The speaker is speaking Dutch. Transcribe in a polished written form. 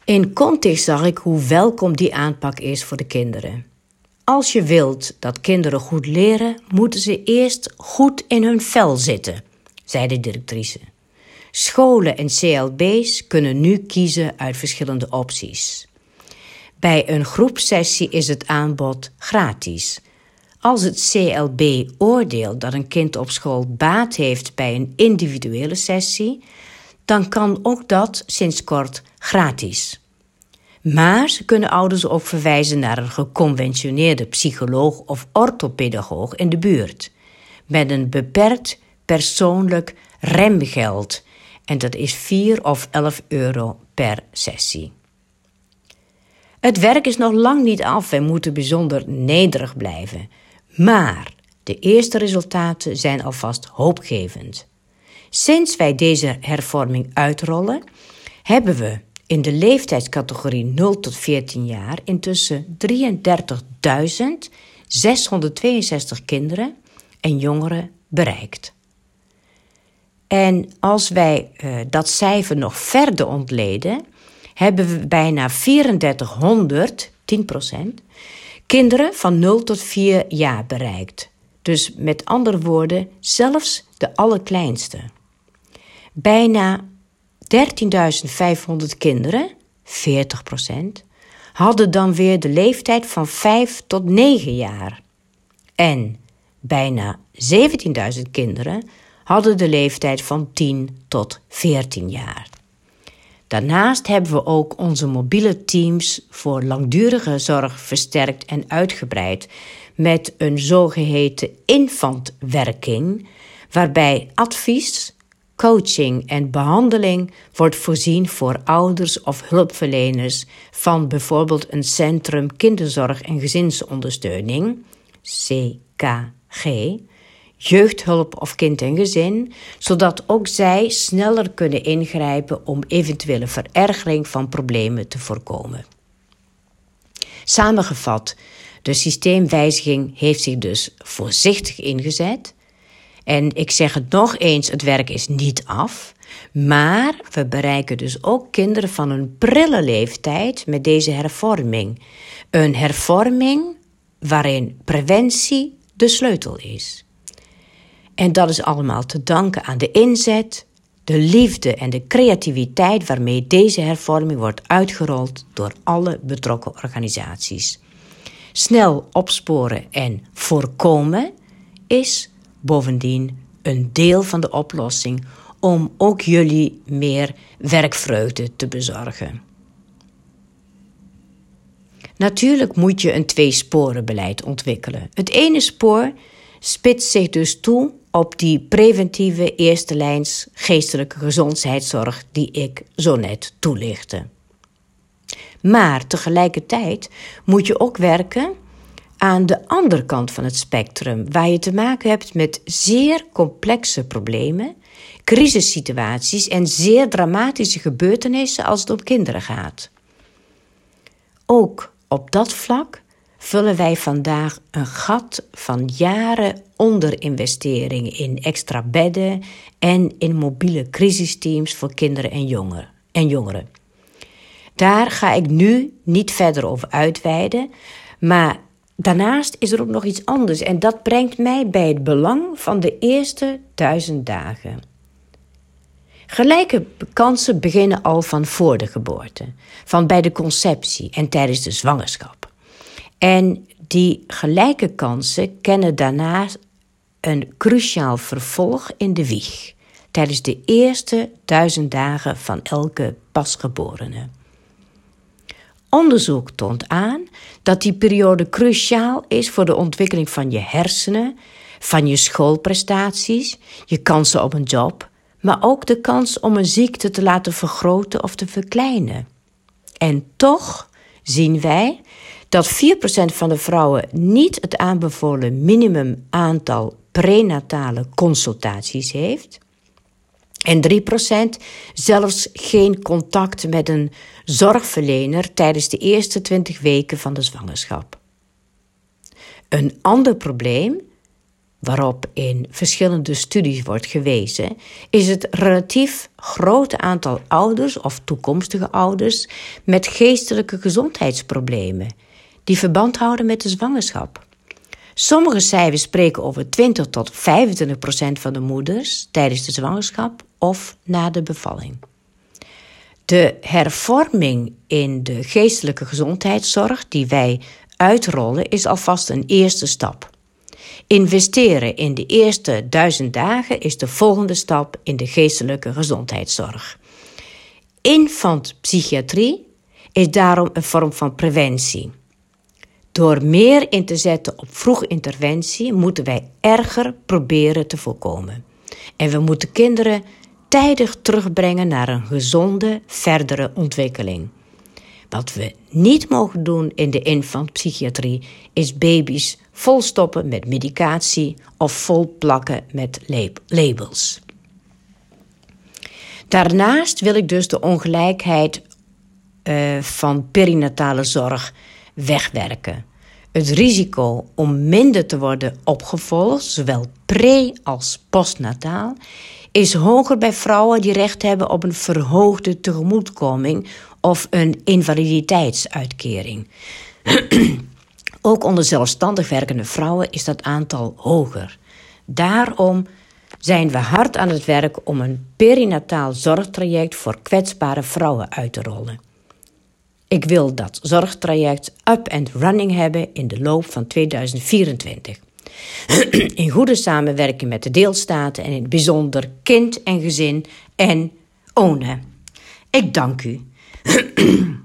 In context zag ik hoe welkom die aanpak is voor de kinderen. Als je wilt dat kinderen goed leren, moeten ze eerst goed in hun vel zitten, zei de directrice. Scholen en CLB's kunnen nu kiezen uit verschillende opties. Bij een groepsessie is het aanbod gratis. Als het CLB oordeelt dat een kind op school baat heeft bij een individuele sessie, dan kan ook dat sinds kort gratis. Maar ze kunnen ouders ook verwijzen naar een geconventioneerde psycholoog of orthopedagoog in de buurt, met een beperkt persoonlijk remgeld. En dat is 4 of 11 euro per sessie. Het werk is nog lang niet af en moeten bijzonder nederig blijven. Maar de eerste resultaten zijn alvast hoopgevend. Sinds wij deze hervorming uitrollen, hebben we in de leeftijdscategorie 0 tot 14 jaar intussen 33.662 kinderen en jongeren bereikt. En als wij dat cijfer nog verder ontleden, hebben we bijna 3400, 10%, kinderen van 0 tot 4 jaar bereikt. Dus met andere woorden, zelfs de allerkleinste. Bijna 13.500 kinderen, 40%, hadden dan weer de leeftijd van 5 tot 9 jaar. En bijna 17.000 kinderen hadden de leeftijd van 10 tot 14 jaar. Daarnaast hebben we ook onze mobiele teams voor langdurige zorg versterkt en uitgebreid met een zogeheten infantwerking, waarbij advies, coaching en behandeling wordt voorzien voor ouders of hulpverleners van bijvoorbeeld een Centrum Kinderzorg en Gezinsondersteuning, CKG, jeugdhulp of kind en gezin, zodat ook zij sneller kunnen ingrijpen om eventuele verergering van problemen te voorkomen. Samengevat, de systeemwijziging heeft zich dus voorzichtig ingezet. En ik zeg het nog eens, het werk is niet af, maar we bereiken dus ook kinderen van een prille leeftijd met deze hervorming. Een hervorming waarin preventie de sleutel is. En dat is allemaal te danken aan de inzet, de liefde en de creativiteit waarmee deze hervorming wordt uitgerold door alle betrokken organisaties. Snel opsporen en voorkomen is bovendien een deel van de oplossing om ook jullie meer werkvreugde te bezorgen. Natuurlijk moet je een 2-sporenbeleid ontwikkelen. Het ene spoor spitst zich dus toe op die preventieve eerste lijns geestelijke gezondheidszorg die ik zo net toelichtte. Maar tegelijkertijd moet je ook werken aan de andere kant van het spectrum, waar je te maken hebt met zeer complexe problemen, crisissituaties en zeer dramatische gebeurtenissen als het om kinderen gaat. Ook op dat vlak vullen wij vandaag een gat van jaren onderinvesteringen in extra bedden en in mobiele crisisteams voor kinderen en jongeren. Daar ga ik nu niet verder over uitweiden, maar daarnaast is er ook nog iets anders en dat brengt mij bij het belang van de eerste 1000 dagen. Gelijke kansen beginnen al van voor de geboorte, van bij de conceptie en tijdens de zwangerschap. En die gelijke kansen kennen daarna een cruciaal vervolg in de wieg, tijdens de eerste 1000 dagen van elke pasgeborene. Onderzoek toont aan dat die periode cruciaal is voor de ontwikkeling van je hersenen, van je schoolprestaties, je kansen op een job, maar ook de kans om een ziekte te laten vergroten of te verkleinen. En toch zien wij dat 4% van de vrouwen niet het aanbevolen minimum aantal prenatale consultaties heeft en 3% zelfs geen contact met een zorgverlener tijdens de eerste 20 weken van de zwangerschap. Een ander probleem waarop in verschillende studies wordt gewezen, is het relatief grote aantal ouders of toekomstige ouders met geestelijke gezondheidsproblemen die verband houden met de zwangerschap. Sommige cijfers spreken over 20 tot 25% van de moeders tijdens de zwangerschap of na de bevalling. De hervorming in de geestelijke gezondheidszorg die wij uitrollen is alvast een eerste stap. Investeren in de eerste 1000 dagen is de volgende stap in de geestelijke gezondheidszorg. Infantpsychiatrie is daarom een vorm van preventie. Door meer in te zetten op vroege interventie moeten wij erger proberen te voorkomen. En we moeten kinderen tijdig terugbrengen naar een gezonde, verdere ontwikkeling. Wat we niet mogen doen in de infantpsychiatrie is baby's volstoppen met medicatie of volplakken met labels. Daarnaast wil ik dus de ongelijkheid van perinatale zorg wegwerken. Het risico om minder te worden opgevolgd, zowel pre- als postnataal, is hoger bij vrouwen die recht hebben op een verhoogde tegemoetkoming of een invaliditeitsuitkering. Ook onder zelfstandig werkende vrouwen is dat aantal hoger. Daarom zijn we hard aan het werk om een perinataal zorgtraject voor kwetsbare vrouwen uit te rollen. Ik wil dat zorgtraject up and running hebben in de loop van 2024. In goede samenwerking met de deelstaten en in het bijzonder kind en gezin en ONE. Ik dank u.